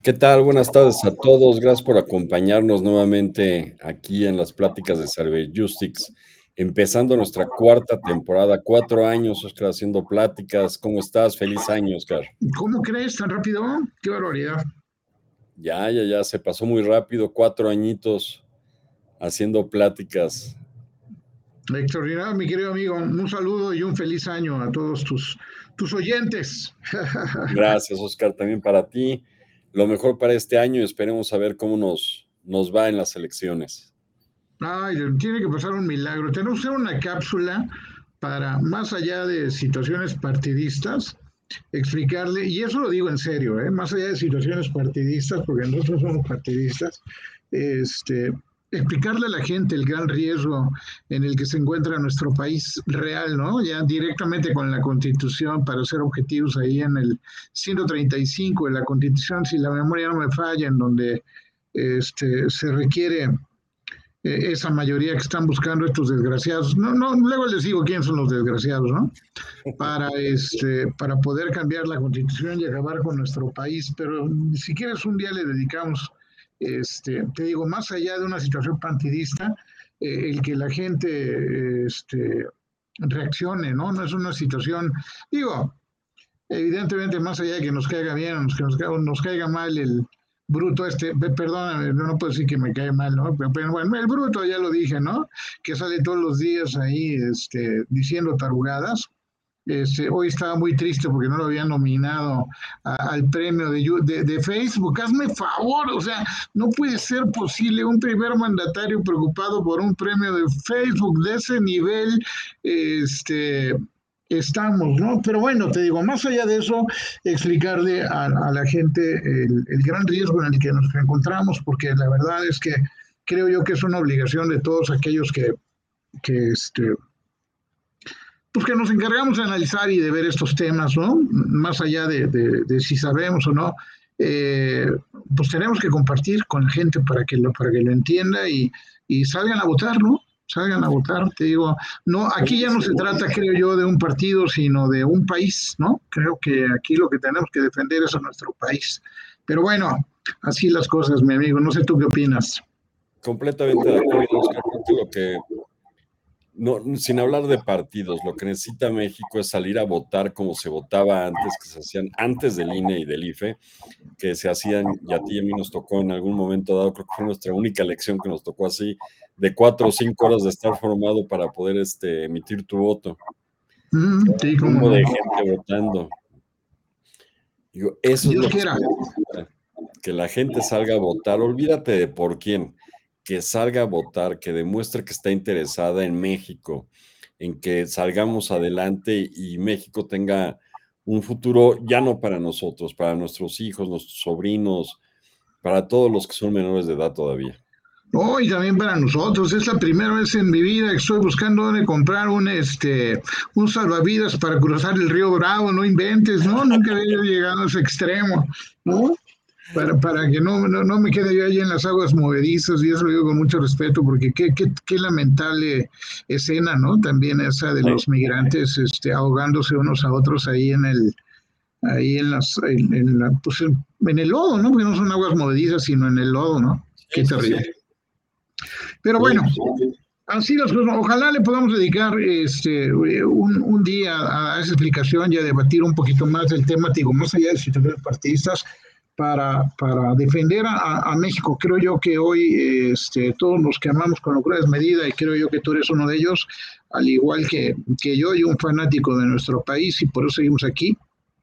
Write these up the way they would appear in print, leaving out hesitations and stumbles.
¿Qué tal? Buenas tardes a todos. Gracias por acompañarnos nuevamente aquí en las pláticas de Cyberjustice, empezando nuestra cuarta temporada. 4 años, Oscar, haciendo pláticas. ¿Cómo estás? Feliz año, Oscar. ¿Cómo crees tan rápido? ¡Qué barbaridad! Ya, se pasó muy rápido. 4 añitos haciendo pláticas. Extraordinario, mi querido amigo. Un saludo y un feliz año a todos tus oyentes. Gracias, Oscar, también para ti. Lo mejor para este año y esperemos saber cómo nos va en las elecciones. Ay, tiene que pasar un milagro. Tenemos que hacer una cápsula para, más allá de situaciones partidistas, explicarle, y eso lo digo en serio, más allá de situaciones partidistas, porque nosotros somos partidistas, este, explicarle a la gente el gran riesgo en el que se encuentra nuestro país real, ¿no? Ya directamente con la Constitución, para ser objetivos ahí en el 135 de la Constitución, si la memoria no me falla, en donde se requiere esa mayoría que están buscando estos desgraciados. No, luego les digo quiénes son los desgraciados, ¿no? Para poder cambiar la constitución y acabar con nuestro país. Pero si quieres un día le dedicamos, te digo, más allá de una situación partidista, el que la gente reaccione, ¿no? No es una situación, digo, evidentemente más allá de que nos caiga bien o nos caiga mal el bruto perdóname, no puedo decir que me cae mal, ¿no? Pero bueno, el bruto ya lo dije, ¿no? Que sale todos los días ahí diciendo tarugadas. Hoy estaba muy triste porque no lo habían nominado al premio de Facebook. Hazme favor, o sea, no puede ser posible un primer mandatario preocupado por un premio de Facebook de ese nivel. Este, Estamos, ¿no? Pero bueno, te digo, más allá de eso, explicarle a la gente el gran riesgo en el que nos encontramos, porque la verdad es que creo yo que es una obligación de todos aquellos que pues que nos encargamos de analizar y de ver estos temas, ¿no? Más allá de si sabemos o no, eh, pues tenemos que compartir con la gente para que lo entienda y salgan a votar, ¿no? Salgan a votar, te digo, no, aquí ya no se trata, creo yo, de un partido, sino de un país, ¿no? Creo que aquí lo que tenemos que defender es a nuestro país. Pero bueno, así las cosas, mi amigo, no sé tú qué opinas. Completamente de acuerdo, Oscar. Creo que no, sin hablar de partidos, lo que necesita México es salir a votar como se votaba antes, que se hacían antes del INE y del IFE, que se hacían, y a ti y a mí nos tocó en algún momento dado, creo que fue nuestra única elección que nos tocó así, de 4 o 5 horas de estar formado para poder emitir tu voto. Sí, Un cómo mundo no. de gente votando. Digo, eso es Dios lo que quiera. que la gente salga a votar, olvídate de por quién, que salga a votar, que demuestre que está interesada en México, en que salgamos adelante y México tenga un futuro ya no para nosotros, para nuestros hijos, nuestros sobrinos, para todos los que son menores de edad todavía. Oh, y también para nosotros, es la primera vez en mi vida que estoy buscando dónde comprar un salvavidas para cruzar el río Bravo, no inventes, ¿no? Nunca había yo llegado a ese extremo, ¿no? Para que no me quede yo ahí en las aguas movedizas, y eso lo digo con mucho respeto, porque qué lamentable escena, ¿no? También esa de los migrantes ahogándose unos a otros ahí ahí en el lodo, ¿no? Porque no son aguas movedizas, sino en el lodo, ¿no? Qué terrible. Pero bueno, así las cosas. Ojalá le podamos dedicar un día a esa explicación y a debatir un poquito más del tema, digo, más allá de situaciones partidistas, para defender a México. Creo yo que hoy todos los que amamos con locura desmedida, y creo yo que tú eres uno de ellos, al igual que yo, y un fanático de nuestro país, y por eso seguimos aquí.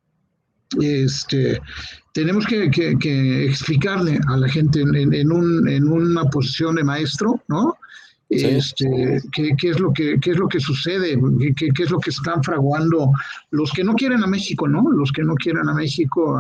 Tenemos que explicarle a la gente en una posición de maestro, ¿no? Sí. Qué es qué es lo que sucede, qué es lo que están fraguando los que no quieren a México, ¿no? Los que no quieren a México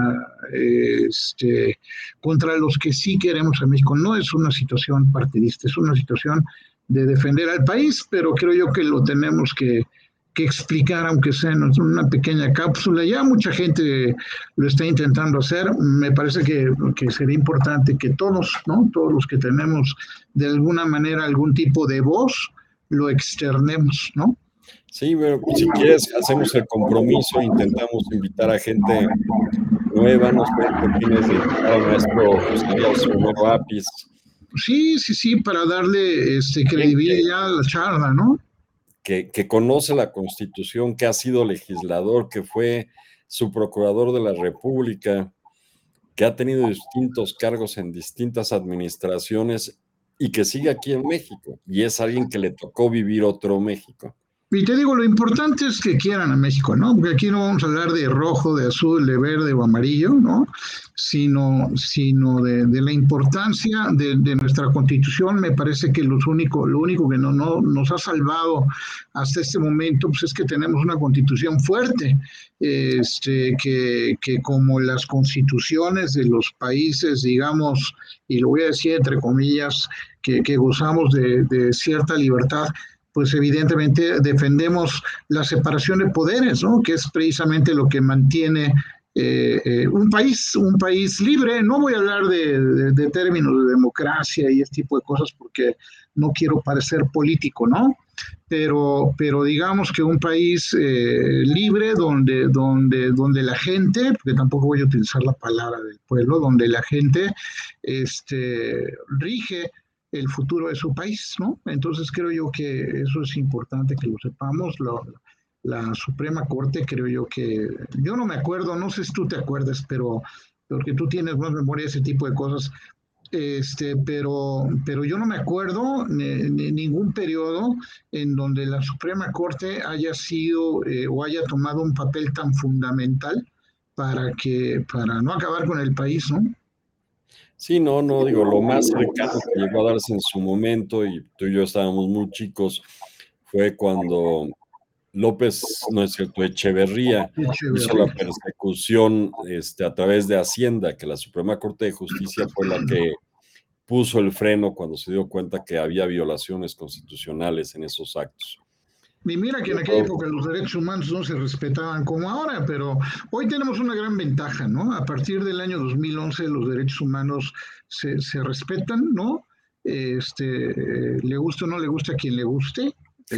contra los que sí queremos a México. No es una situación partidista, es una situación de defender al país, pero creo yo que lo tenemos que explicar, aunque sea en una pequeña cápsula. Ya mucha gente lo está intentando hacer. Me parece que sería importante que todos, ¿no? Todos los que tenemos de alguna manera algún tipo de voz, lo externemos, ¿no? Sí, pero si quieres, hacemos el compromiso, intentamos invitar a gente Villanueva, no sé qué opinas de invitar al maestro José Díaz Romero Apis, Sí, para darle alguien credibilidad a la charla, ¿no? que conoce la Constitución, que ha sido legislador, que fue subprocurador de la República, que ha tenido distintos cargos en distintas administraciones y que sigue aquí en México. Y es alguien que le tocó vivir otro México. Y te digo, lo importante es que quieran a México, ¿no? Porque aquí no vamos a hablar de rojo, de azul, de verde o amarillo, ¿no? Sino de la importancia de nuestra Constitución. Me parece que lo único que no nos ha salvado hasta este momento, pues es que tenemos una Constitución fuerte, que como las constituciones de los países, digamos, y lo voy a decir entre comillas, que gozamos de cierta libertad, pues evidentemente defendemos la separación de poderes, ¿no? Que es precisamente lo que mantiene un país libre. No voy a hablar de términos de democracia y este tipo de cosas porque no quiero parecer político, ¿no? Pero digamos que un país libre donde la gente, porque tampoco voy a utilizar la palabra del pueblo, donde la gente rige el futuro de su país, ¿no? Entonces creo yo que eso es importante que lo sepamos. La Suprema Corte, creo yo que, yo no me acuerdo, no sé si tú te acuerdas, pero porque tú tienes más memoria de ese tipo de cosas, pero yo no me acuerdo ningún periodo en donde la Suprema Corte haya sido o haya tomado un papel tan fundamental para no acabar con el país, ¿no? Sí, no, digo, lo más cercano que llegó a darse en su momento, y tú y yo estábamos muy chicos, fue cuando López, no es cierto, Echeverría hizo la persecución a través de Hacienda, que la Suprema Corte de Justicia fue la que puso el freno cuando se dio cuenta que había violaciones constitucionales en esos actos. Y mira que en aquella época los derechos humanos no se respetaban como ahora, pero hoy tenemos una gran ventaja, ¿no? A partir del año 2011 los derechos humanos se respetan, ¿no? Le gusta o no le gusta a quien le guste.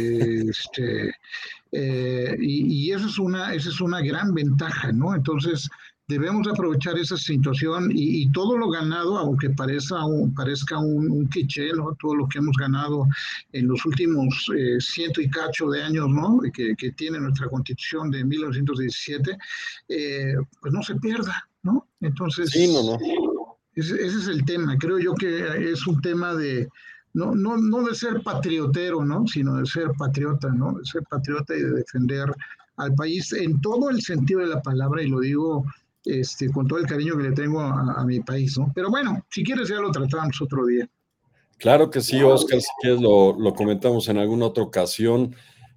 Y esa es una gran ventaja, ¿no? Entonces, debemos aprovechar esa situación y todo lo ganado, aunque parezca un cliché, ¿no? Todo lo que hemos ganado en los últimos ciento y cacho de años, ¿no? Que tiene nuestra Constitución de 1917, pues no se pierda, ¿no? Sí, Entonces, no. ese es el tema. Creo yo que es un tema de no de ser patriotero, ¿no? Sino de ser patriota, ¿no? De ser patriota y de defender al país en todo el sentido de la palabra, y lo digo con todo el cariño que le tengo a mi país, ¿no? Pero bueno, si quieres ya lo tratamos otro día. Claro que sí, Oscar, si quieres lo comentamos en alguna otra ocasión.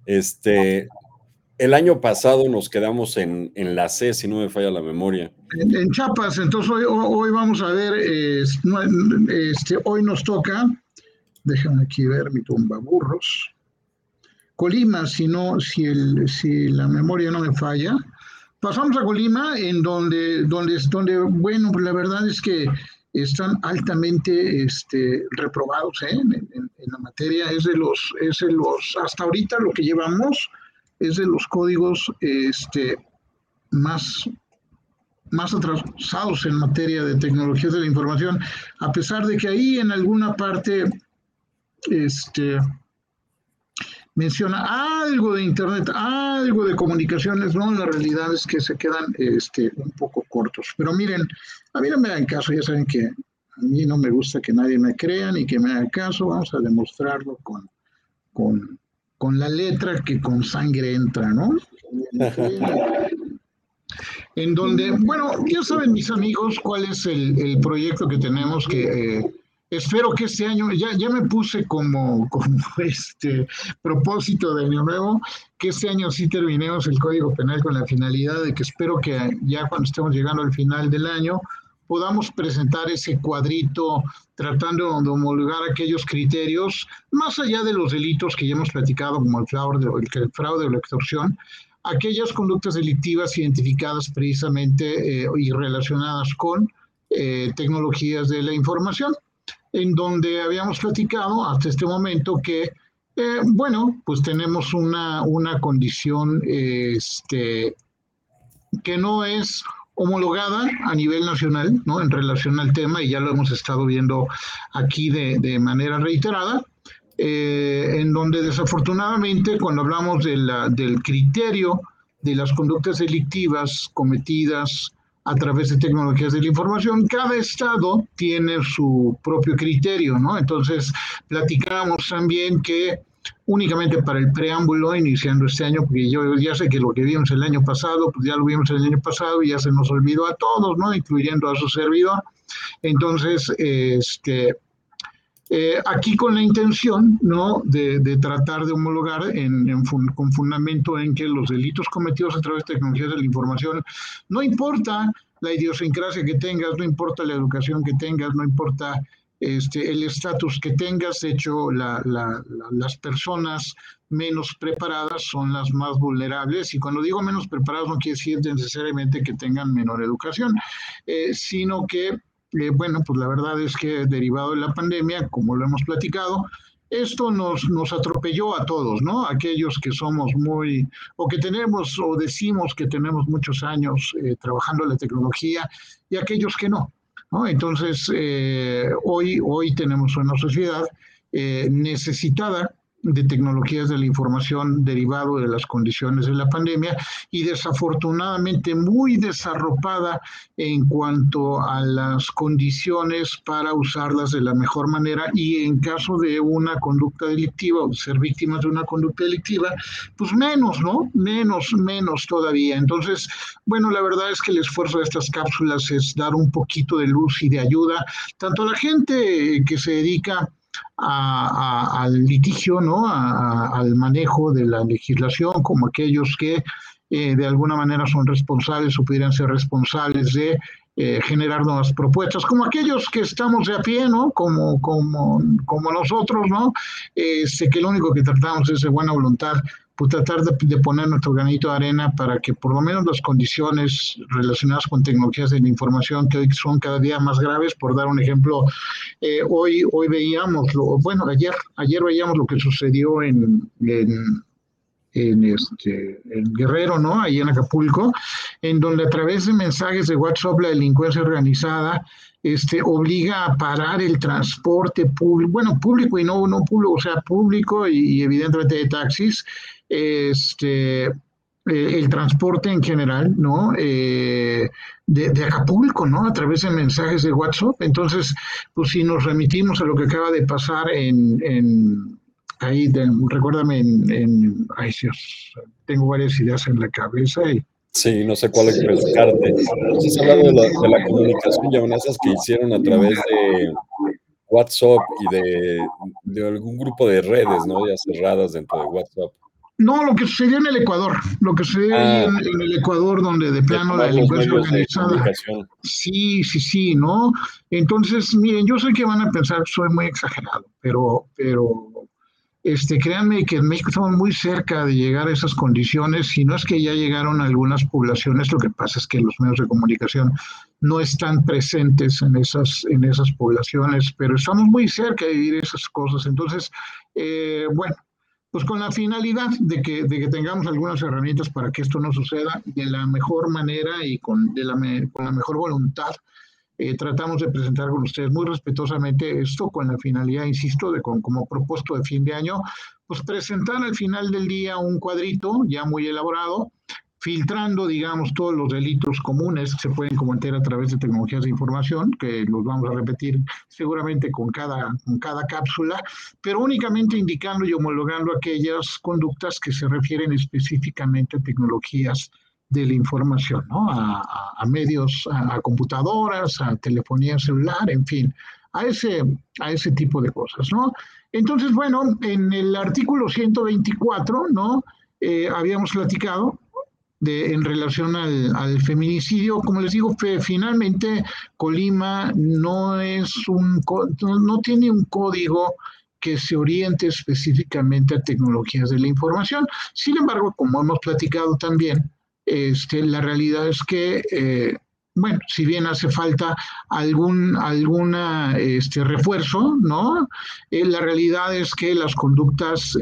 El año pasado nos quedamos en la C, si no me falla la memoria. En Chiapas, entonces hoy vamos a ver, hoy nos toca, déjame aquí ver mi tumbaburros. Colima, si la memoria no me falla. Pasamos a Colima, en donde bueno, pues la verdad es que están altamente reprobados en la materia. Hasta ahorita lo que llevamos es de los códigos más, más atrasados en materia de tecnologías de la información, a pesar de que ahí en alguna parte menciona algo de Internet, algo de comunicaciones, ¿no? La realidad es que se quedan un poco cortos. Pero miren, a mí no me hagan caso, ya saben que a mí no me gusta que nadie me crea ni que me haga caso, vamos a demostrarlo con, con la letra que con sangre entra, ¿no? En donde, bueno, ya saben mis amigos cuál es el proyecto que tenemos que espero que este año, ya me puse como propósito de año nuevo, que este año sí terminemos el Código Penal con la finalidad de que espero que ya cuando estemos llegando al final del año podamos presentar ese cuadrito tratando de homologar aquellos criterios, más allá de los delitos que ya hemos platicado, como el fraude o la extorsión, aquellas conductas delictivas identificadas precisamente y relacionadas con tecnologías de la información, en donde habíamos platicado hasta este momento que, bueno, pues tenemos una condición que no es homologada a nivel nacional, ¿no? En relación al tema, y ya lo hemos estado viendo aquí de manera reiterada, en donde desafortunadamente cuando hablamos del criterio de las conductas delictivas cometidas a través de tecnologías de la información, cada estado tiene su propio criterio, ¿no? Entonces, platicábamos también que únicamente para el preámbulo, iniciando este año, porque yo ya sé que lo que vimos el año pasado, pues ya lo vimos el año pasado y ya se nos olvidó a todos, ¿no? Incluyendo a su servidor. Entonces, aquí con la intención, ¿no?, de tratar de homologar con fundamento en que los delitos cometidos a través de tecnologías de la información, no importa la idiosincrasia que tengas, no importa la educación que tengas, no importa el estatus que tengas. De hecho, las personas menos preparadas son las más vulnerables, y cuando digo menos preparadas no quiere decir necesariamente que tengan menor educación, sino que bueno, pues la verdad es que derivado de la pandemia, como lo hemos platicado, esto nos atropelló a todos, ¿no? Aquellos que somos o que tenemos, o decimos que tenemos muchos años trabajando en la tecnología, y aquellos que no, ¿no? Entonces, hoy tenemos una sociedad necesitada de tecnologías de la información derivado de las condiciones de la pandemia, y desafortunadamente muy desarropada en cuanto a las condiciones para usarlas de la mejor manera, y en caso de una conducta delictiva o de ser víctimas de una conducta delictiva, pues menos, ¿no? Menos todavía. Entonces, bueno, la verdad es que el esfuerzo de estas cápsulas es dar un poquito de luz y de ayuda, tanto a la gente que se dedica al litigio, ¿no? Al manejo de la legislación, como aquellos que de alguna manera son responsables o pudieran ser responsables de generar nuevas propuestas, como aquellos que estamos de a pie, ¿no? Como nosotros, ¿no? Que lo único que tratamos es de buena voluntad, pues tratar de poner nuestro granito de arena para que por lo menos las condiciones relacionadas con tecnologías de la información, que hoy son cada día más graves. Por dar un ejemplo, hoy veíamos, ayer veíamos lo que sucedió en Guerrero, ¿no? Ahí en Acapulco, en donde a través de mensajes de WhatsApp la delincuencia organizada obliga a parar el transporte público, bueno, público y no público, o sea, público y evidentemente de taxis, el transporte en general, ¿no? De Acapulco, ¿no? A través de mensajes de WhatsApp. Entonces, pues si nos remitimos a lo que acaba de pasar ahí, recuérdame, ay Dios, tengo varias ideas en la cabeza. Sí, no sé cuál explicarte. Estás hablando de la comunicación y amenazas que hicieron a través de WhatsApp y de algún grupo de redes, ¿no? Ya cerradas dentro de WhatsApp. No, lo que sucedió en el Ecuador, lo que sucedió ahí en el Ecuador, donde de De plano la tomar los delincuencia medios de organizada. comunicación. Sí, ¿no? Entonces, miren, yo sé que van a pensar que soy muy exagerado, pero créanme que en México estamos muy cerca de llegar a esas condiciones. Si no es que ya llegaron a algunas poblaciones, lo que pasa es que los medios de comunicación no están presentes en esas poblaciones, pero estamos muy cerca de vivir esas cosas. Entonces, bueno, pues con la finalidad de que tengamos algunas herramientas para que esto no suceda de la mejor manera y con la mejor voluntad, tratamos de presentar con ustedes muy respetuosamente esto, con la finalidad, insisto, como propuesto de fin de año, pues presentar al final del día un cuadrito ya muy elaborado, filtrando, digamos, todos los delitos comunes que se pueden cometer a través de tecnologías de información, que los vamos a repetir seguramente con cada cápsula, pero únicamente indicando y homologando aquellas conductas que se refieren específicamente a tecnologías de la información, ¿no? A medios, a computadoras, a telefonía celular, en fin, a ese tipo de cosas, ¿no? Entonces, bueno, en el artículo 124, ¿no? Habíamos platicado en relación al feminicidio. Como les digo, finalmente Colima no tiene un código que se oriente específicamente a tecnologías de la información. Sin embargo, como hemos platicado también, la realidad es que, bueno, si bien hace falta alguna refuerzo, ¿no? La realidad es que las conductas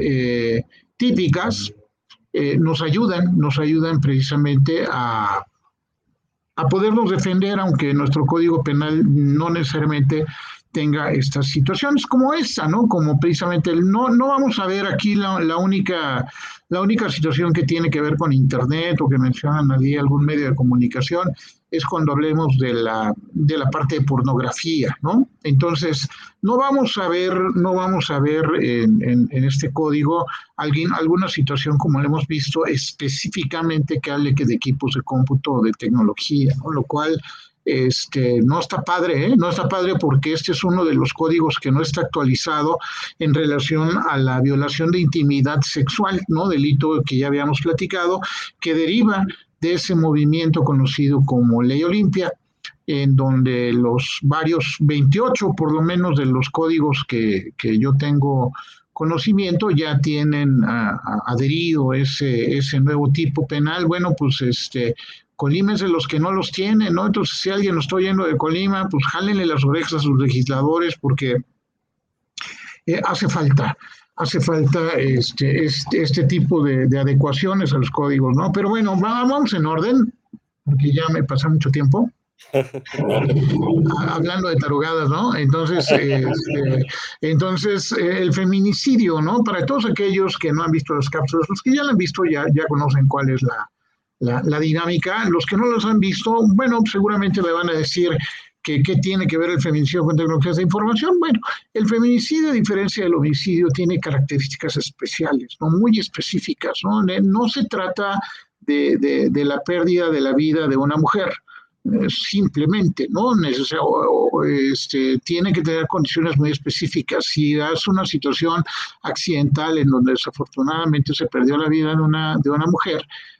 típicas nos ayudan precisamente a podernos defender, aunque nuestro Código Penal no necesariamente tenga estas situaciones como esta, ¿no? Como precisamente no vamos a ver aquí la única situación que tiene que ver con Internet o que mencionan allí algún medio de comunicación es cuando hablemos de la parte de pornografía, ¿no? Entonces, no vamos a ver en este código alguna situación como lo hemos visto específicamente que hable que de equipos de cómputo o de tecnología, ¿no? Lo cual no está padre, ¿eh? No está padre porque este es uno de los códigos que no está actualizado en relación a la violación de intimidad sexual, ¿no? Delito que ya habíamos platicado, que deriva de ese movimiento conocido como Ley Olimpia, en donde los varios 28 por lo menos de los códigos que yo tengo conocimiento ya tienen adherido ese nuevo tipo penal. Bueno, pues Colima es de los que no los tiene, ¿no? Entonces, si alguien nos está oyendo de Colima, pues jálenle las orejas a sus legisladores porque hace falta este tipo de adecuaciones a los códigos, ¿no? Pero bueno, vamos en orden, porque ya me pasa mucho tiempo. Hablando de tarugadas, ¿no? Entonces, el feminicidio, ¿no? Para todos aquellos que no han visto las cápsulas, los que ya la han visto ya conocen cuál es la dinámica. Los que no los han visto, bueno, seguramente me van a decir que qué tiene que ver el feminicidio con tecnologías de información. Bueno, el feminicidio, a diferencia del homicidio, tiene características especiales, ¿no? Muy específicas, ¿no? No se trata de la pérdida de la vida de una mujer simplemente, ¿no? Tiene que tener condiciones muy específicas. Si es una situación accidental en donde desafortunadamente se perdió la vida de una mujer,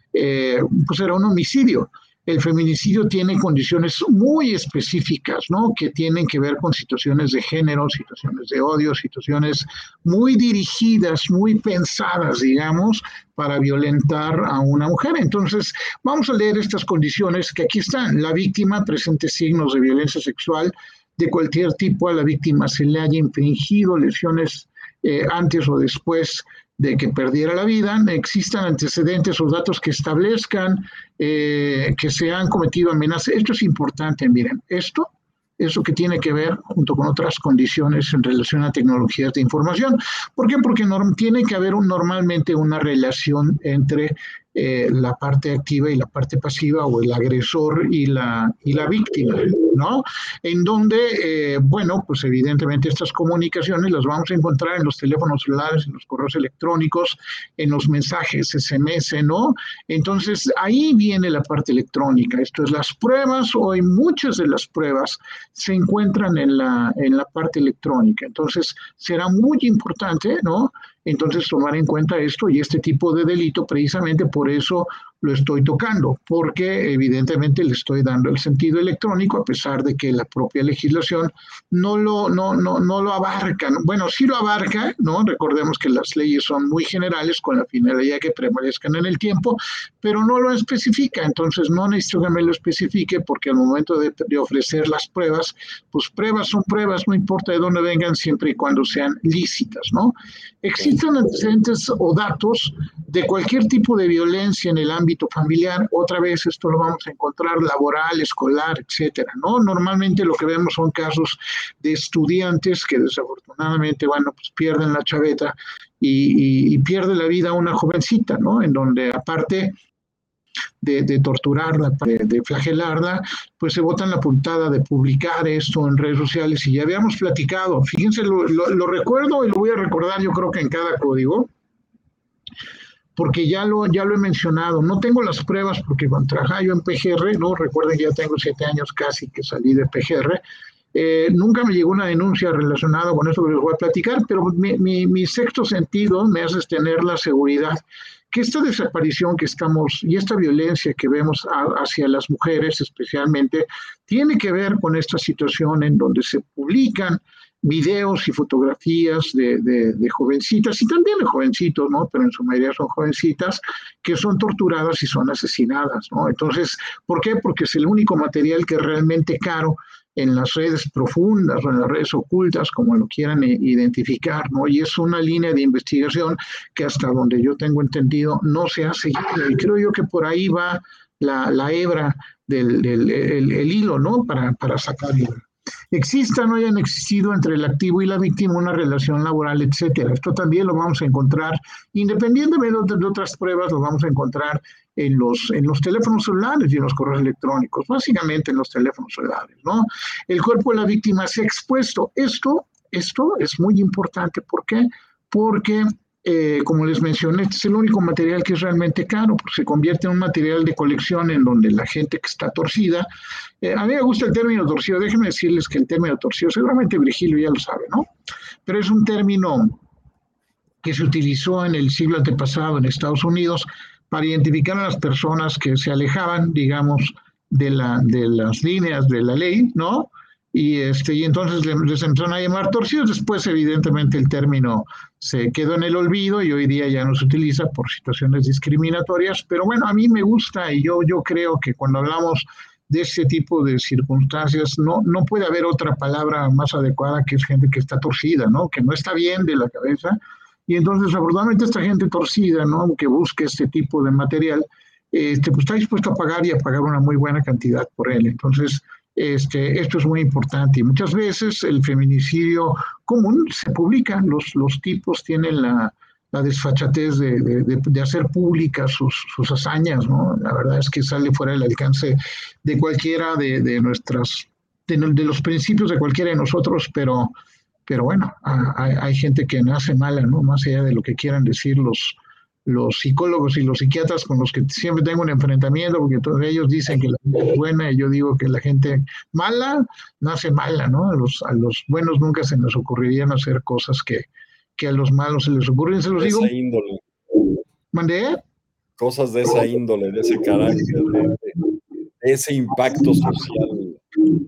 pues era un homicidio. El feminicidio tiene condiciones muy específicas, ¿no? Que tienen que ver con situaciones de género, situaciones de odio, situaciones muy dirigidas, muy pensadas, digamos, para violentar a una mujer. Entonces, vamos a leer estas condiciones que aquí están. La víctima presente signos de violencia sexual de cualquier tipo, a la víctima se le haya infringido lesiones antes o después de que perdiera la vida, existan antecedentes o datos que establezcan que se han cometido amenazas. Esto es importante, miren, eso que tiene que ver junto con otras condiciones en relación a tecnologías de información. ¿Por qué? Porque tiene que haber normalmente una relación entre la parte activa y la parte pasiva, o el agresor y la víctima, ¿no? En donde, bueno, pues evidentemente estas comunicaciones las vamos a encontrar en los teléfonos celulares, en los correos electrónicos, en los mensajes SMS, ¿no? Entonces, ahí viene la parte electrónica. Esto es las pruebas, o hay muchas de las pruebas se encuentran en la parte electrónica. Entonces, será muy importante, ¿no? Entonces, tomar en cuenta esto y este tipo de delito, precisamente por eso lo estoy tocando, porque evidentemente le estoy dando el sentido electrónico, a pesar de que la propia legislación no lo abarca. Bueno, sí lo abarca, ¿no? Recordemos que las leyes son muy generales con la finalidad que permanezcan en el tiempo, pero no lo especifica. Entonces, no necesito que me lo especifique, porque al momento de ofrecer las pruebas, pues pruebas son pruebas, no importa de dónde vengan, siempre y cuando sean lícitas, ¿no? Existen antecedentes o datos de cualquier tipo de violencia en el ámbito familiar. Otra vez, esto lo vamos a encontrar laboral, escolar, etcétera, ¿no? Normalmente lo que vemos son casos de estudiantes que desafortunadamente, bueno, pues pierden la chaveta y pierde la vida una jovencita, ¿no? En donde, aparte de torturarla, de flagelarla, pues se botan la puntada de publicar esto en redes sociales. Y ya habíamos platicado, fíjense, lo recuerdo y lo voy a recordar, yo creo que en cada código, porque ya lo he mencionado. No tengo las pruebas porque cuando trabajaba yo en PGR, ¿no? Recuerden que ya tengo 7 años casi que salí de PGR. Nunca me llegó una denuncia relacionada con eso que les voy a platicar, pero mi sexto sentido me hace tener la seguridad que esta desaparición que estamos y esta violencia que vemos hacia las mujeres especialmente tiene que ver con esta situación en donde se publican videos y fotografías de jovencitas y también de jovencitos, ¿no? Pero en su mayoría son jovencitas que son torturadas y son asesinadas, ¿no? Entonces, ¿por qué? Porque es el único material que es realmente caro en las redes profundas o en las redes ocultas, como lo quieran identificar, ¿no? Y es una línea de investigación que, hasta donde yo tengo entendido, no se ha seguido. Y creo yo que por ahí va la hebra el hilo, ¿no? Para sacarlo. Exista o no hayan existido entre el activo y la víctima una relación laboral, etcétera. Esto también lo vamos a encontrar, independientemente de otras pruebas, lo vamos a encontrar en los teléfonos celulares y en los correos electrónicos, básicamente en los teléfonos celulares, ¿no? El cuerpo de la víctima se ha expuesto. Esto es muy importante. ¿Por qué? Porque como les mencioné, este es el único material que es realmente caro, porque se convierte en un material de colección en donde la gente que está torcida, a mí me gusta el término torcido, déjenme decirles que el término torcido, seguramente Virgilio ya lo sabe, ¿no? Pero es un término que se utilizó en el siglo antepasado en Estados Unidos para identificar a las personas que se alejaban, digamos, de las líneas de la ley, ¿no? Y entonces les empezaron a llamar torcidos. Después, evidentemente, el término se quedó en el olvido y hoy día ya no se utiliza por situaciones discriminatorias. Pero bueno, a mí me gusta y yo creo que cuando hablamos de este tipo de circunstancias, no puede haber otra palabra más adecuada que es gente que está torcida, ¿no? Que no está bien de la cabeza. Y entonces, afortunadamente, esta gente torcida, ¿no? Que busque este tipo de material, pues está dispuesto a pagar y a pagar una muy buena cantidad por él. Entonces, esto es muy importante. Y muchas veces el feminicidio común se publica, los tipos tienen la desfachatez de hacer públicas sus hazañas, ¿no? La verdad es que sale fuera del alcance de cualquiera de los principios de cualquiera de nosotros, pero bueno, hay gente que nace mala, ¿no? Más allá de lo que quieran decir los psicólogos y los psiquiatras con los que siempre tengo un enfrentamiento, porque todos ellos dicen que la gente es buena y yo digo que la gente mala nace mala, ¿no? A los buenos nunca se les ocurrirían hacer cosas que a los malos se les ocurren, se los digo. Esa índole. ¿Mandé? Cosas de esa índole, de ese carácter, de ese impacto social.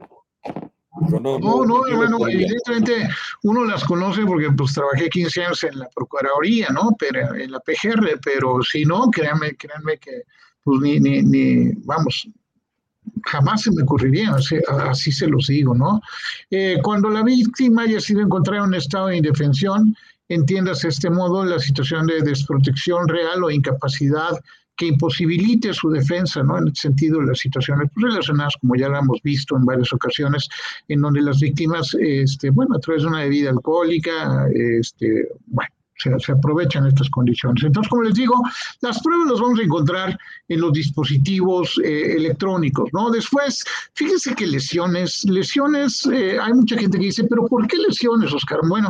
No, hermano, evidentemente uno las conoce porque pues trabajé 15 años en la Procuraduría, ¿no? Pero en la PGR, pero si no, créanme que pues vamos, jamás se me ocurriría, así se los digo, ¿no? Cuando la víctima haya sido encontrada en un estado de indefensión, entiéndase este modo, la situación de desprotección real o incapacidad que imposibilite su defensa, ¿no? En el sentido de las situaciones relacionadas, como ya lo hemos visto en varias ocasiones, en donde las víctimas, a través de una bebida alcohólica, se aprovechan estas condiciones. Entonces, como les digo, las pruebas las vamos a encontrar en los dispositivos electrónicos, ¿no? Después, fíjense que lesiones, hay mucha gente que dice, pero ¿por qué lesiones, Oscar? Bueno,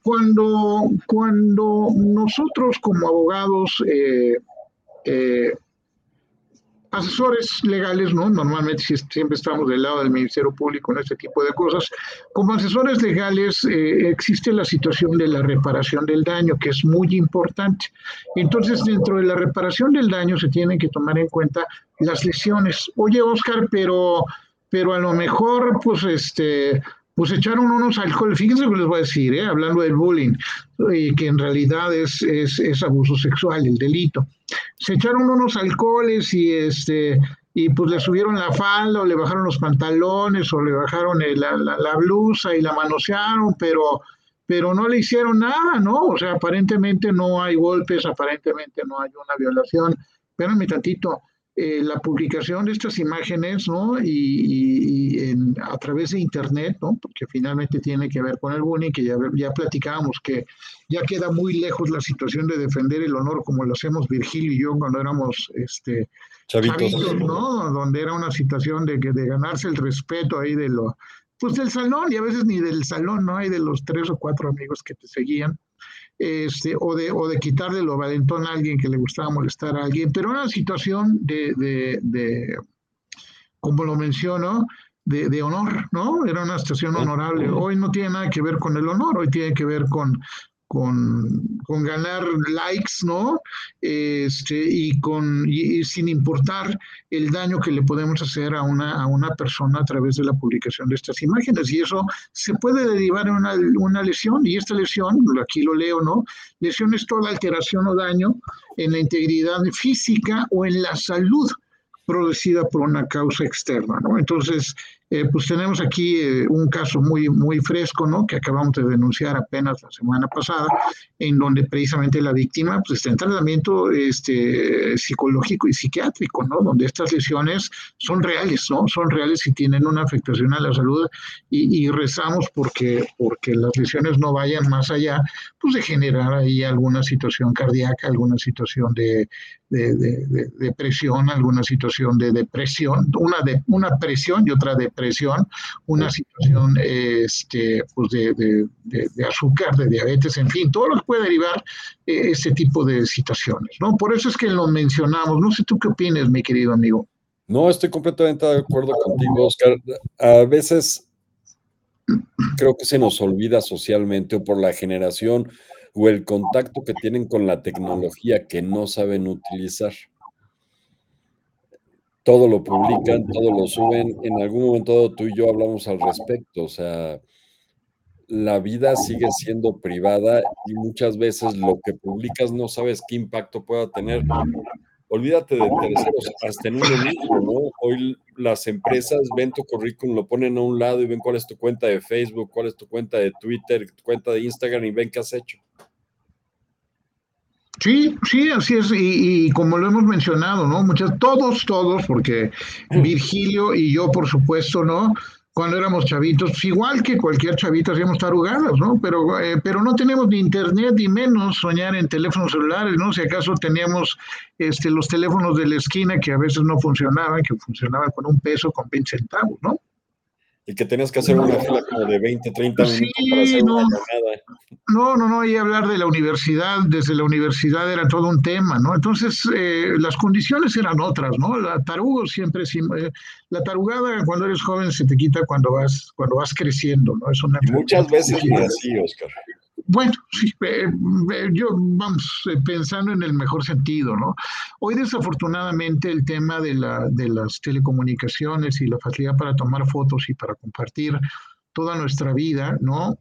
cuando nosotros como abogados, asesores legales, ¿no? Normalmente siempre estamos del lado del Ministerio Público en este tipo de cosas. Como asesores legales existe la situación de la reparación del daño, que es muy importante. Entonces, dentro de la reparación del daño se tienen que tomar en cuenta las lesiones. Oye, Oscar, pero a lo mejor, pues echaron unos alcohol, fíjense lo que les voy a decir, hablando del bullying, que en realidad es abuso sexual, el delito. Se echaron unos alcoholes y pues le subieron la falda o le bajaron los pantalones o le bajaron la blusa y la manosearon, pero no le hicieron nada, ¿no? O sea, aparentemente no hay golpes, aparentemente no hay una violación. Espérenme tantito. La publicación de estas imágenes, ¿no? A través de internet, ¿no? Porque finalmente tiene que ver con el bullying, que ya platicábamos que ya queda muy lejos la situación de defender el honor como lo hacemos Virgilio y yo cuando éramos chavitos, ¿no? Donde era una situación de ganarse el respeto ahí pues del salón, y a veces ni del salón, ¿no? Hay de los 3 o 4 amigos que te seguían. O de quitarle lo valentón a alguien que le gustaba molestar a alguien, pero era una situación de como lo menciono, de honor, ¿no? Era una situación honorable. Hoy no tiene nada que ver con el honor, hoy tiene que ver con ganar likes, ¿no? Y sin importar el daño que le podemos hacer a una persona a través de la publicación de estas imágenes. Y eso se puede derivar en una lesión, y esta lesión, aquí lo leo, ¿no? Lesión es toda alteración o daño en la integridad física o en la salud producida por una causa externa, ¿no? Entonces, pues tenemos aquí un caso muy, muy fresco, ¿no? Que acabamos de denunciar apenas la semana pasada, en donde precisamente la víctima pues, está en tratamiento psicológico y psiquiátrico, ¿no? Donde estas lesiones son reales, ¿no? Son reales y tienen una afectación a la salud y rezamos porque las lesiones no vayan más allá, pues de generar ahí alguna situación cardíaca, alguna situación de depresión, alguna situación de depresión, una presión y otra depresión, una situación pues de azúcar, de diabetes, en fin, todo lo que puede derivar este tipo de situaciones, ¿no? Por eso es que lo mencionamos. No sé tú qué opinas, mi querido amigo. No, estoy completamente de acuerdo contigo, Oscar. A veces creo que se nos olvida socialmente o por la generación o el contacto que tienen con la tecnología que no saben utilizar. Todo lo publican, todo lo suben. En algún momento tú y yo hablamos al respecto. O sea, la vida sigue siendo privada y muchas veces lo que publicas no sabes qué impacto pueda tener. Olvídate de terceros, hasta en uno mismo, ¿no? Hoy las empresas ven tu currículum, lo ponen a un lado y ven cuál es tu cuenta de Facebook, cuál es tu cuenta de Twitter, tu cuenta de Instagram y ven qué has hecho. Sí, sí, así es, y como lo hemos mencionado, ¿no? Todos, porque Virgilio y yo, por supuesto, ¿no? Cuando éramos chavitos, pues igual que cualquier chavito hacíamos tarugadas, ¿no? Pero no tenemos ni internet, ni menos soñar en teléfonos celulares, ¿no? Si acaso teníamos los teléfonos de la esquina que a veces no funcionaban, que funcionaban con un peso, con 20 centavos, ¿no? Y que tenías que hacer una fila como de 20, 30 minutos para Sí, hacer una no, llamada. no, y hablar de la universidad, desde la universidad era todo un tema, ¿no? Entonces, las condiciones eran otras, ¿no? La tarugada cuando eres joven se te quita cuando vas creciendo, ¿no? Es una Y enfermedad. muchas veces ni así, Oscar. Bueno, sí, yo vamos pensando en el mejor sentido, ¿no? Hoy desafortunadamente el tema de las telecomunicaciones y la facilidad para tomar fotos y para compartir toda nuestra vida, ¿no?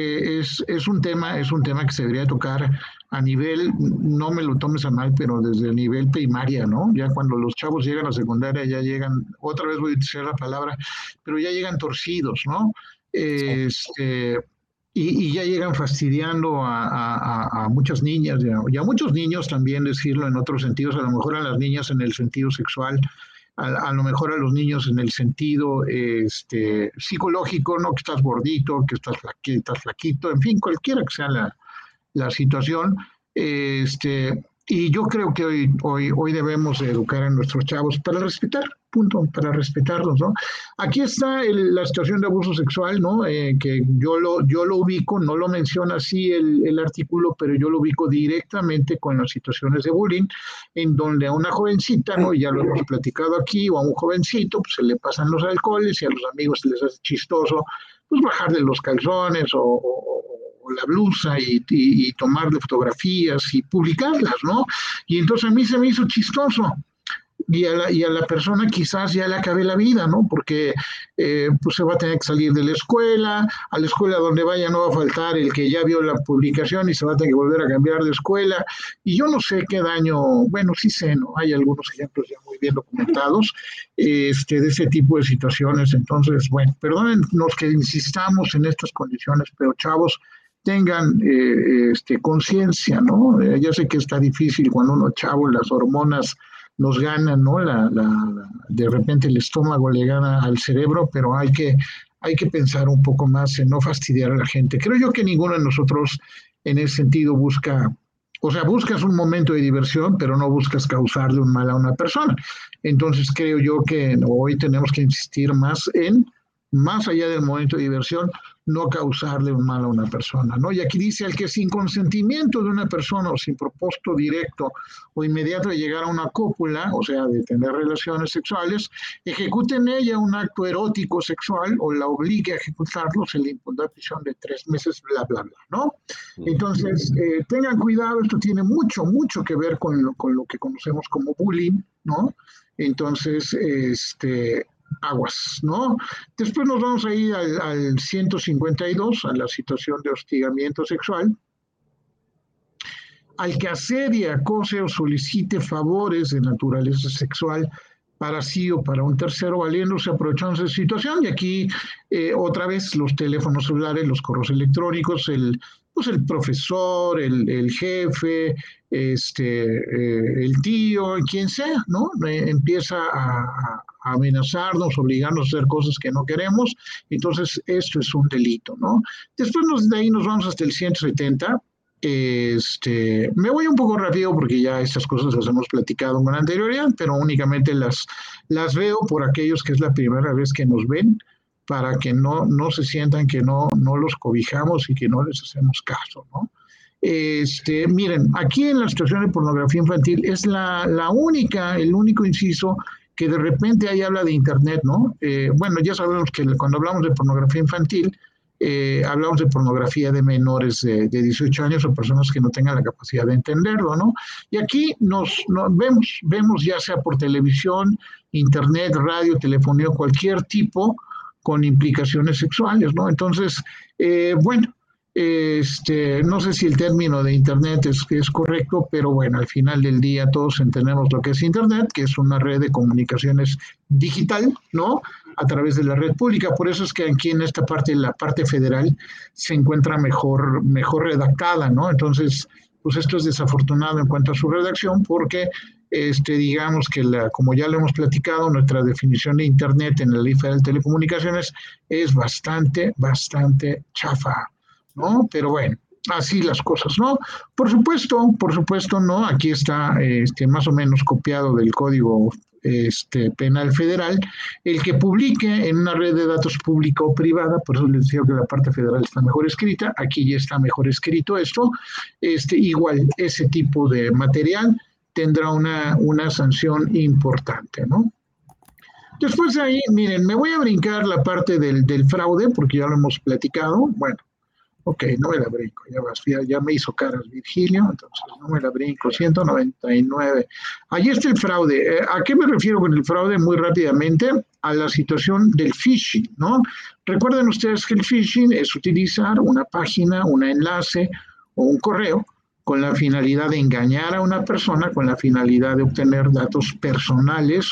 Es un tema que se debería tocar a nivel, no me lo tomes a mal, pero desde el nivel primaria, ¿no? Ya cuando los chavos llegan a secundaria, ya llegan, otra vez voy a utilizar la palabra, pero ya llegan torcidos, ¿no? Este, y ya llegan fastidiando a muchas niñas y a muchos niños también, decirlo en otros sentidos, a lo mejor a las niñas en el sentido sexual, a lo mejor a los niños en el sentido psicológico, ¿no? Que estás gordito, que estás flaquito, en fin, cualquiera que sea la situación. Y yo creo que hoy debemos educar a nuestros chavos para respetar, punto, para respetarlos, ¿no? Aquí está la situación de abuso sexual, ¿no? Que yo lo ubico, no lo menciona así el artículo, pero yo lo ubico directamente con las situaciones de bullying, en donde a una jovencita, ¿no? Ya lo hemos platicado aquí, o a un jovencito, pues se le pasan los alcoholes y a los amigos se les hace chistoso, pues bajar de los calzones o la blusa y tomarle fotografías y publicarlas, ¿no? Y entonces a mí se me hizo chistoso. Y a la persona quizás ya le acabe la vida, ¿no? Porque pues se va a tener que salir de la escuela, a la escuela donde vaya no va a faltar el que ya vio la publicación y se va a tener que volver a cambiar de escuela. Y yo no sé qué daño, bueno, sí sé, ¿no? Hay algunos ejemplos ya muy bien documentados de ese tipo de situaciones. Entonces, bueno, perdonen los que insistamos en estas condiciones, pero chavos, tengan conciencia, ¿no? Ya sé que está difícil cuando uno chavo, las hormonas nos ganan, ¿no? De repente el estómago le gana al cerebro, pero hay que pensar un poco más en no fastidiar a la gente. Creo yo que ninguno de nosotros en ese sentido busca, o sea, buscas un momento de diversión, pero no buscas causarle un mal a una persona. Entonces creo yo que hoy tenemos que insistir más allá del momento de diversión, no causarle un mal a una persona, ¿no? Y aquí dice el que sin consentimiento de una persona o sin propósito directo o inmediato de llegar a una cópula, o sea, de tener relaciones sexuales, ejecute en ella un acto erótico sexual o la obligue a ejecutarlo, se le impondrá prisión de 3 meses, bla, bla, bla, ¿no? Entonces, tengan cuidado, esto tiene mucho que ver con lo que conocemos como bullying, ¿no? Entonces, aguas, ¿no? Después nos vamos a ir al 152, a la situación de hostigamiento sexual. Al que asedie, acose o solicite favores de naturaleza sexual para sí o para un tercero valiéndose, aprovechándose de la situación. Y aquí otra vez los teléfonos celulares, los correos electrónicos, pues el profesor, el jefe, el tío, quien sea, ¿no? Empieza a amenazarnos, obligarnos a hacer cosas que no queremos. Entonces, esto es un delito, ¿no? Después de ahí nos vamos hasta el 170. Me voy un poco rápido porque ya estas cosas las hemos platicado con anterioridad, pero únicamente las veo por aquellos que es la primera vez que nos ven, para que no se sientan que no los cobijamos y que no les hacemos caso, ¿no? Miren, aquí en la situación de pornografía infantil es el único inciso que de repente ahí habla de Internet, ¿no? Bueno, ya sabemos que cuando hablamos de pornografía infantil, hablamos de pornografía de menores de 18 años o personas que no tengan la capacidad de entenderlo, ¿no? Y aquí nos vemos ya sea por televisión, internet, radio, telefonía, cualquier tipo con implicaciones sexuales, ¿no? Entonces, bueno, no sé si el término de Internet es correcto, pero bueno, al final del día todos entendemos lo que es Internet, que es una red de comunicaciones digital, ¿no? A través de la red pública. Por eso es que aquí en esta parte, la parte federal, se encuentra mejor redactada, ¿no? Entonces, pues esto es desafortunado en cuanto a su redacción, porque digamos que como ya lo hemos platicado, nuestra definición de Internet en la Ley Federal de Telecomunicaciones es bastante chafa, ¿no? Pero bueno, así las cosas, ¿no? Por supuesto, ¿no? Aquí está más o menos copiado del Código Penal Federal, el que publique en una red de datos pública o privada, por eso les decía que la parte federal está mejor escrita, aquí ya está mejor escrito esto, igual ese tipo de material tendrá una sanción importante, ¿no? Después de ahí, miren, me voy a brincar la parte del fraude, porque ya lo hemos platicado. Bueno, ok, no me la brinco, ya me hizo caras Virgilio, entonces no me la brinco, 199. Allí está el fraude. ¿A qué me refiero con el fraude? Muy rápidamente, a la situación del phishing, ¿no? Recuerden ustedes que el phishing es utilizar una página, un enlace o un correo con la finalidad de engañar a una persona, con la finalidad de obtener datos personales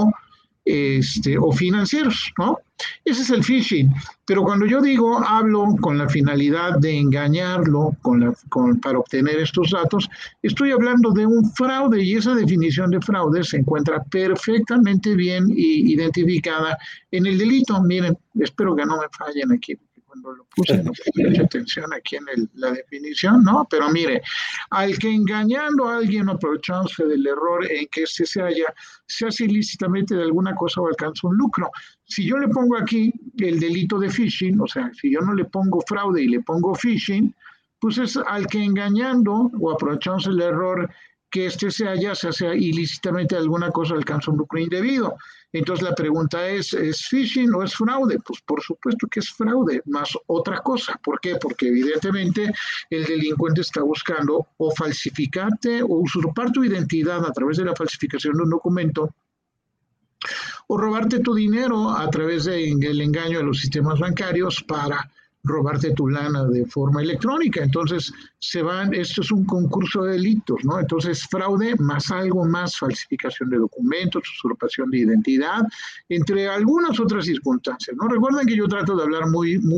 o financieros, ¿no? Ese es el phishing. Pero cuando yo digo, hablo con la finalidad de engañarlo para obtener estos datos, estoy hablando de un fraude y esa definición de fraude se encuentra perfectamente bien identificada en el delito. Miren, espero que no me fallen aquí. Cuando lo puse no puse mucha atención aquí en la definición, ¿no? Pero mire, al que engañando a alguien aprovechándose del error en que se hace ilícitamente de alguna cosa o alcanza un lucro. Si yo le pongo aquí el delito de phishing, o sea, si yo no le pongo fraude y le pongo phishing, pues es al que engañando o aprovechándose el error que se hace ilícitamente alguna cosa, alcanza un lucro indebido. Entonces la pregunta ¿es phishing o es fraude? Pues por supuesto que es fraude, más otra cosa. ¿Por qué? Porque evidentemente el delincuente está buscando o falsificarte o usurpar tu identidad a través de la falsificación de un documento o robarte tu dinero a través del engaño de los sistemas bancarios para robarte tu lana de forma electrónica. Entonces, esto es un concurso de delitos, ¿no? Entonces, fraude más algo más, falsificación de documentos, usurpación de identidad, entre algunas otras circunstancias, ¿no? Recuerden que yo trato de hablar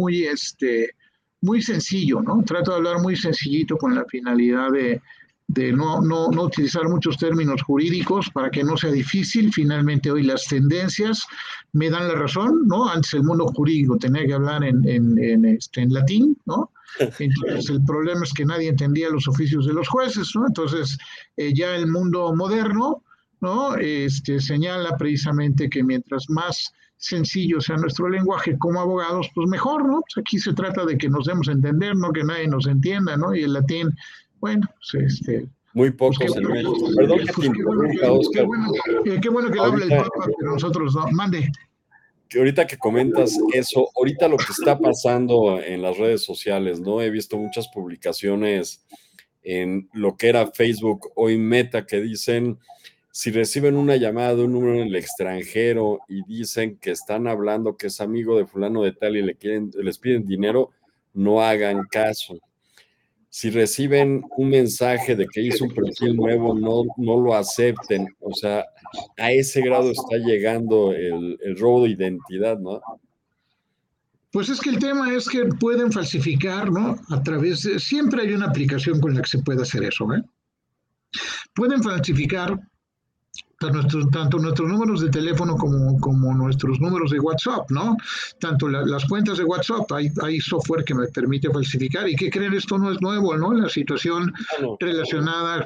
muy sencillo, ¿no? Trato de hablar muy sencillito con la finalidad de no utilizar muchos términos jurídicos para que no sea difícil. Finalmente hoy las tendencias me dan la razón, ¿no? Antes el mundo jurídico tenía que hablar en latín, ¿no? Entonces el problema es que nadie entendía los oficios de los jueces, ¿no? Entonces ya el mundo moderno, ¿no? Señala precisamente que mientras más sencillo sea nuestro lenguaje como abogados, pues mejor, ¿no? Pues aquí se trata de que nos demos a entender, no que nadie nos entienda, ¿no? Y el latín, bueno, pues Muy pues pocos en México. Perdón que te interrumpa, Oscar. qué bueno que le habla el Ahorita, Papa, pero nosotros no. Mande. ahorita que comentas eso, ahorita lo que está pasando en las redes sociales, ¿no? He visto muchas publicaciones en lo que era Facebook, hoy Meta, que dicen, si reciben una llamada de un número en el extranjero y dicen que están hablando que es amigo de fulano de tal y les piden dinero, no hagan caso. si reciben un mensaje de que hizo un perfil nuevo, no lo acepten. O sea, a ese grado está llegando el robo de identidad, ¿no? Pues es que el tema es que pueden falsificar, ¿no? A través de, siempre hay una aplicación con la que se puede hacer eso, ¿eh? Pueden falsificar tanto nuestros números de teléfono como nuestros números de WhatsApp, ¿no? Tanto las cuentas de WhatsApp, hay software que me permite falsificar. ¿Y qué creen? Esto no es nuevo, ¿no? La situación Ah, no. relacionada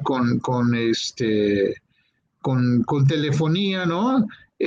con telefonía, ¿no?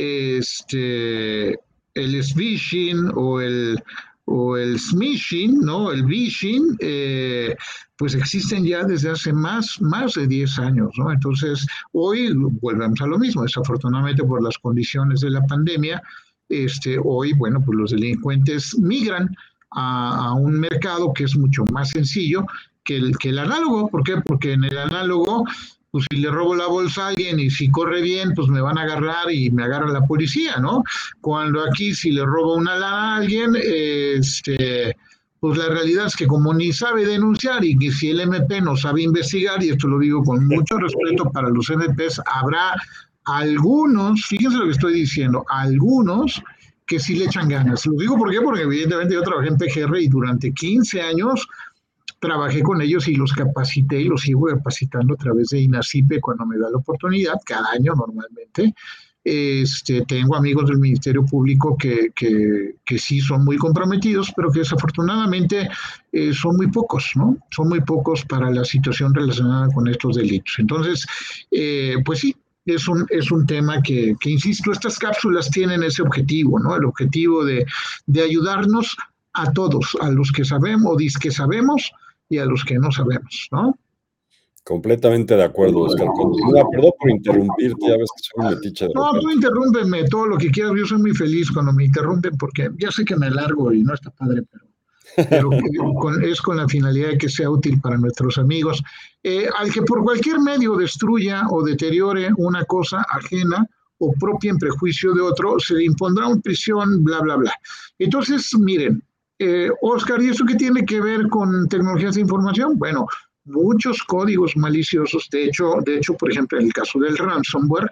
El phishing o el smishing, ¿no? El phishing, pues existen ya desde hace más de 10 años, ¿no? Entonces, hoy volvemos a lo mismo, desafortunadamente por las condiciones de la pandemia, hoy, bueno, pues los delincuentes migran a un mercado que es mucho más sencillo que el análogo. ¿Por qué? Porque en el análogo pues si le robo la bolsa a alguien y si corre bien, pues me van a agarrar y me agarra la policía, ¿no? Cuando aquí si le robo una lana a alguien, pues la realidad es que como ni sabe denunciar y que si el MP no sabe investigar, y esto lo digo con mucho respeto para los MPs, habrá algunos, fíjense lo que estoy diciendo, algunos que sí le echan ganas. Lo digo ¿por qué? Porque evidentemente yo trabajé en PGR y durante 15 años trabajé con ellos y los capacité y los sigo capacitando a través de INACIPE cuando me da la oportunidad, cada año normalmente. Tengo amigos del Ministerio Público que sí son muy comprometidos, pero que desafortunadamente son muy pocos, ¿no? Son muy pocos para la situación relacionada con estos delitos. Entonces, pues sí, es un tema que, insisto, estas cápsulas tienen ese objetivo, ¿no? El objetivo de ayudarnos a todos, a los que sabemos o disque sabemos y a los que no sabemos, ¿no? Completamente de acuerdo, Oscar. Continúa, perdón por interrumpirte, ya ves que soy un metiche de No, tú repente. interrúmpeme todo lo que quieras. Yo soy muy feliz cuando me interrumpen porque ya sé que me largo y no está padre, pero es con la finalidad de que sea útil para nuestros amigos. Al que por cualquier medio destruya o deteriore una cosa ajena o propia en prejuicio de otro, se le impondrá una prisión, bla, bla, bla. Entonces, miren, Oscar, ¿y eso qué tiene que ver con tecnologías de información? Bueno, muchos códigos maliciosos, de hecho, por ejemplo, en el caso del ransomware,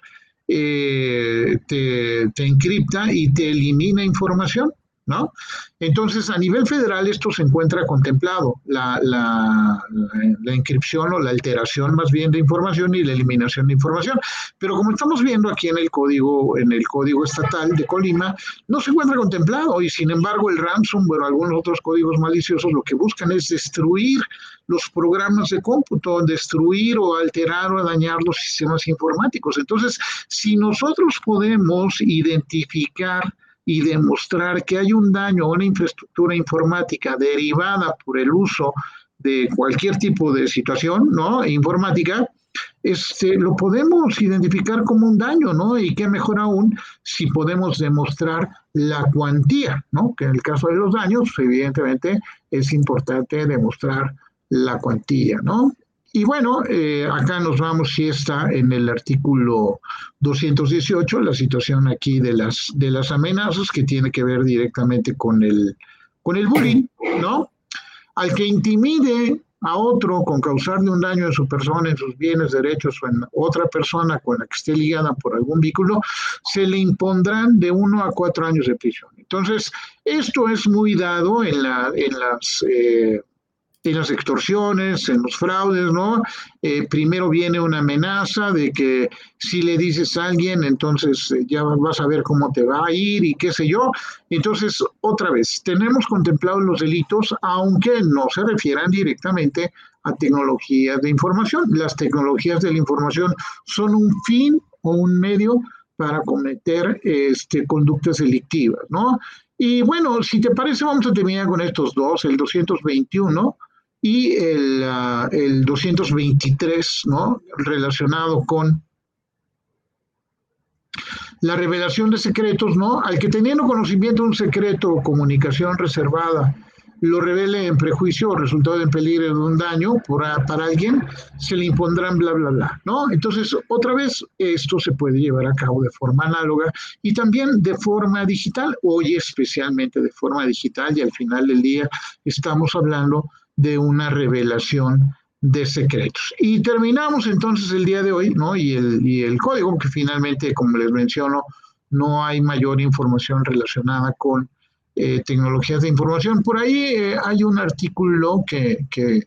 te encripta y te elimina información, ¿no? Entonces, a nivel federal esto se encuentra contemplado, la inscripción o la alteración más bien de información y la eliminación de información. Pero como estamos viendo aquí en el código estatal de Colima, no se encuentra contemplado y sin embargo el ransomware o algunos otros códigos maliciosos lo que buscan es destruir los programas de cómputo, destruir o alterar o dañar los sistemas informáticos. Entonces, si nosotros podemos identificar y demostrar que hay un daño a una infraestructura informática derivada por el uso de cualquier tipo de situación, ¿no? Informática, lo podemos identificar como un daño, ¿no? Y qué mejor aún si podemos demostrar la cuantía, ¿no? Que en el caso de los daños, evidentemente, es importante demostrar la cuantía, ¿no? Y bueno, acá nos vamos, si está en el artículo 218, la situación aquí de las amenazas que tiene que ver directamente con el bullying, ¿no? Al que intimide a otro con causarle un daño en su persona, en sus bienes, derechos o en otra persona con la que esté ligada por algún vínculo, se le impondrán de 1 a 4 años de prisión. Entonces, esto es muy dado en las extorsiones, en los fraudes, ¿no? Primero viene una amenaza de que si le dices a alguien, entonces ya vas a ver cómo te va a ir y qué sé yo. Entonces, otra vez, tenemos contemplados los delitos, aunque no se refieran directamente a tecnologías de información. Las tecnologías de la información son un fin o un medio para cometer conductas delictivas, ¿no? Y bueno, si te parece, vamos a terminar con estos dos, el 221 y el 223, ¿no? Relacionado con la revelación de secretos, ¿no? Al que teniendo conocimiento de un secreto o comunicación reservada lo revele en prejuicio o resultado en peligro de un daño para alguien, se le impondrán bla, bla, bla, ¿no? Entonces, otra vez, esto se puede llevar a cabo de forma análoga y también de forma digital, hoy especialmente de forma digital y al final del día estamos hablando de una revelación de secretos. Y terminamos entonces el día de hoy, ¿no? Y el código, que finalmente, como les menciono, no hay mayor información relacionada con tecnologías de información. Por ahí hay un artículo que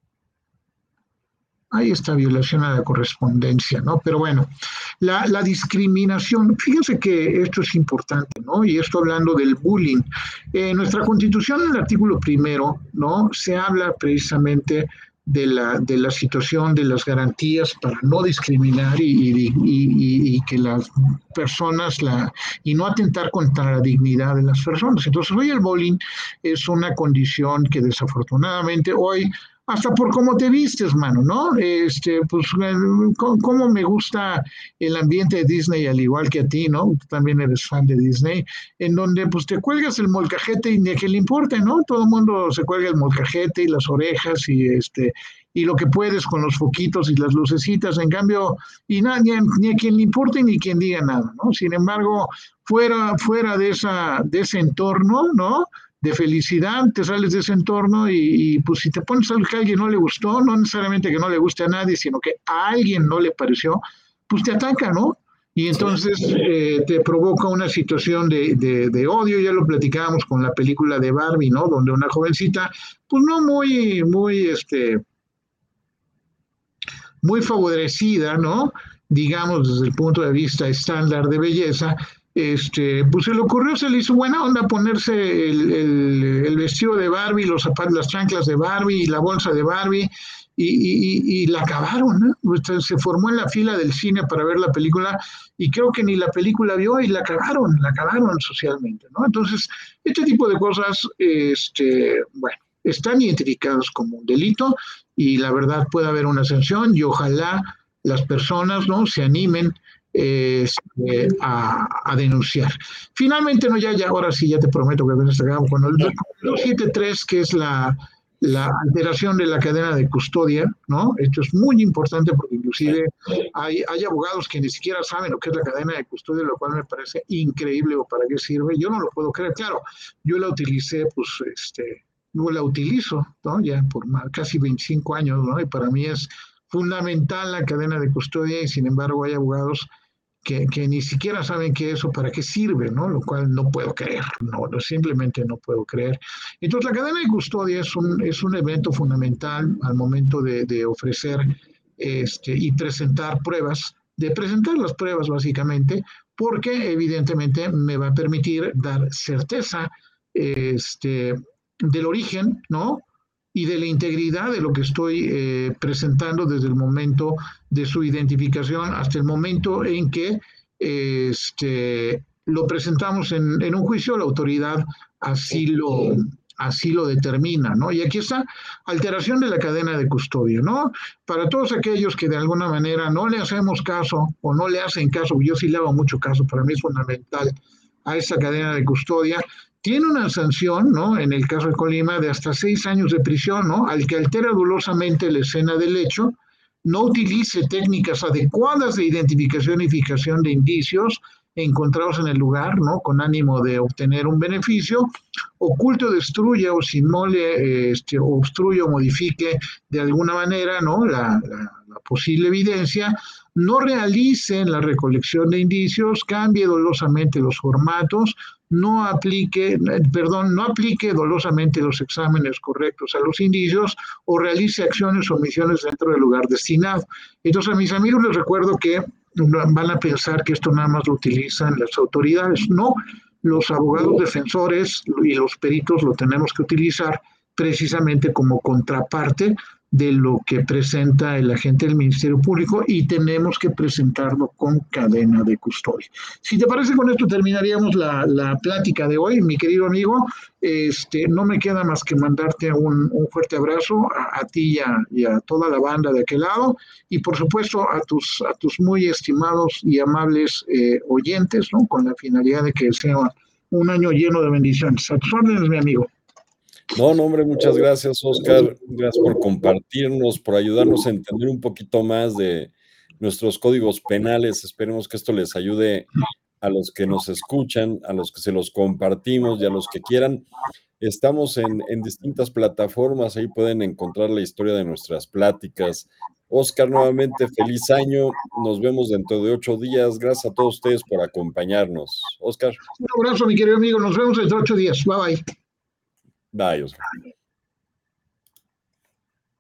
hay esta violación a la correspondencia, ¿no? Pero bueno, la discriminación, fíjense que esto es importante, ¿no? Y esto hablando del bullying. Nuestra Constitución, en el artículo primero, ¿no? Se habla precisamente de la situación, de las garantías para no discriminar y que las personas, y no atentar contra la dignidad de las personas. Entonces, hoy el bullying es una condición que desafortunadamente hoy hasta por cómo te vistes, mano, ¿no? Pues, cómo me gusta el ambiente de Disney, al igual que a ti, ¿no? Tú también eres fan de Disney, en donde, pues, te cuelgas el molcajete y ni a qué le importa, ¿no? Todo el mundo se cuelga el molcajete y las orejas y lo que puedes con los foquitos y las lucecitas, en cambio, y ni a quien le importe ni quien diga nada, ¿no? Sin embargo, fuera de ese entorno, ¿no? De felicidad, te sales de ese entorno pues si te pones algo que a alguien no le gustó, no necesariamente que no le guste a nadie, sino que a alguien no le pareció, pues te ataca, ¿no? Y entonces te provoca una situación de odio, ya lo platicábamos con la película de Barbie, ¿no? Donde una jovencita, pues no muy favorecida, ¿no? Digamos, desde el punto de vista estándar de belleza, pues se le ocurrió, se le hizo buena onda ponerse el vestido de Barbie, los zapatos, las chanclas de Barbie y la bolsa de Barbie, y la acabaron, ¿no? Entonces, se formó en la fila del cine para ver la película y creo que ni la película vio y la acabaron socialmente, ¿no? Entonces, este tipo de cosas, bueno, están identificadas como un delito y la verdad puede haber una sanción y ojalá las personas, ¿no? Se animen a denunciar. Finalmente, no, ya, ahora sí, ya te prometo que con el 273, que es la alteración de la cadena de custodia, ¿no? Esto es muy importante porque inclusive hay abogados que ni siquiera saben lo que es la cadena de custodia, lo cual me parece increíble o para qué sirve. Yo no lo puedo creer. Claro, yo la utilicé, pues, yo la utilizo, ¿no? Ya por casi 25 años, ¿no? Y para mí es fundamental la cadena de custodia y sin embargo hay abogados que ni siquiera saben que eso para qué sirve, ¿no? Lo cual no puedo creer, simplemente no puedo creer. Entonces, la cadena de custodia es un evento fundamental al momento de ofrecer y presentar pruebas, de presentar las pruebas básicamente, porque evidentemente me va a permitir dar certeza del origen, ¿no? Y de la integridad de lo que estoy presentando desde el momento de su identificación hasta el momento en que lo presentamos en un juicio, la autoridad así lo determina, ¿no? Y aquí está, alteración de la cadena de custodia, ¿no? Para todos aquellos que de alguna manera no le hacemos caso o no le hacen caso, yo sí le hago mucho caso, para mí es fundamental a esa cadena de custodia, tiene una sanción, ¿no? En el caso de Colima, de hasta 6 años de prisión, ¿no? Al que altera dolosamente la escena del hecho, no utilice técnicas adecuadas de identificación y fijación de indicios encontrados en el lugar, ¿no? Con ánimo de obtener un beneficio, oculte o destruya o simule, obstruya o modifique de alguna manera, ¿no? La posible evidencia, no realicen la recolección de indicios, cambie dolosamente los formatos, no aplique dolosamente los exámenes correctos a los indicios o realice acciones o omisiones dentro del lugar destinado. Entonces, a mis amigos les recuerdo que van a pensar que esto nada más lo utilizan las autoridades. No, los abogados defensores y los peritos lo tenemos que utilizar precisamente como contraparte de lo que presenta el agente del Ministerio Público y tenemos que presentarlo con cadena de custodia. Si te parece, con esto terminaríamos la plática de hoy, mi querido amigo. No me queda más que mandarte un fuerte abrazo a ti y a toda la banda de aquel lado y por supuesto a tus muy estimados y amables oyentes, ¿no? Con la finalidad de que sea un año lleno de bendiciones. A tus órdenes, mi amigo. No, hombre, muchas gracias, Oscar. Gracias por compartirnos, por ayudarnos a entender un poquito más de nuestros códigos penales. Esperemos que esto les ayude a los que nos escuchan, a los que se los compartimos y a los que quieran. Estamos en distintas plataformas, ahí pueden encontrar la historia de nuestras pláticas. Oscar, nuevamente, feliz año. Nos vemos dentro de 8 días. Gracias a todos ustedes por acompañarnos. Oscar. Un abrazo, mi querido amigo. Nos vemos dentro de 8 días. Bye, bye. Bye, Oscar.